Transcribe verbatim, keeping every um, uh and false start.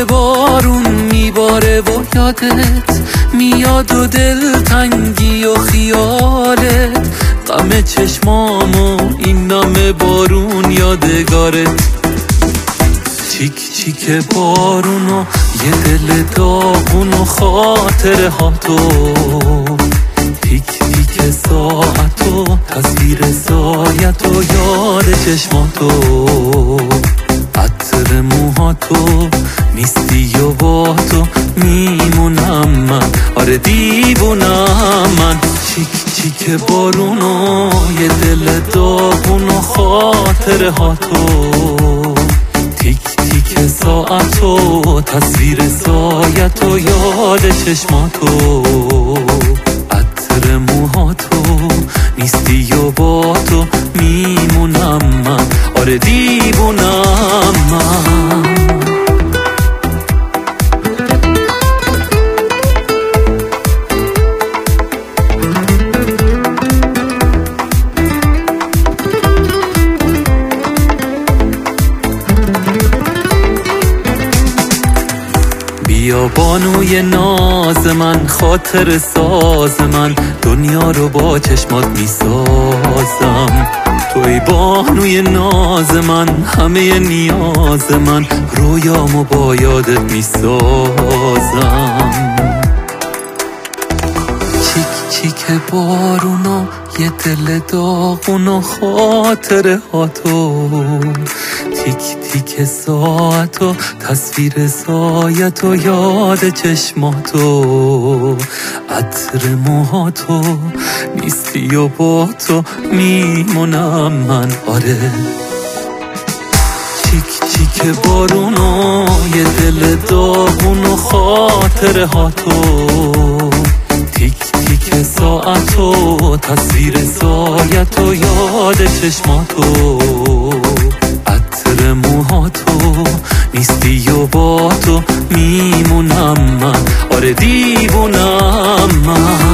بارون میباره و یادت میاد و دل تنگی و خیالت، غم چشمامو این نام بارون یادگارت. چیک چیک بارون و یه دل داغون و خاطره ها تو، پیک پیک ساعت و تصویر سایت و یاد چشماتو، عطر موهاتو نیستی و با تو میمونم من، آره دیوونم من. چیک چیک بارون و یه دل داغون و خاطره ها تو، تیک تیک ساعت و تصویر سایت و یاد چشماتو، عطر موهاتو نیستی و با تو میمونم من، آره دیوونم من. بیا بانوی ناز من، خاطر ساز من، دنیا رو با چشمات میسازم. توی بانوی ناز من، همه نیاز من، رویامو با یادت میسازم. چیک چیک بارون و یه دل داغون و خاطره ها تو، تیک تیک ساعت و تصویر سایت و یاد چشماتو، عطر موهاتو نیستی و با تو میمونم من، آره. چیک چیک بارون و یه دل داغون و خاطره ها تو، تیک تیک ساعت و تصویر سایت و یاد چشماتو، عطر موهاتو نیستی و با تو میمونم من، آره دیوونم من.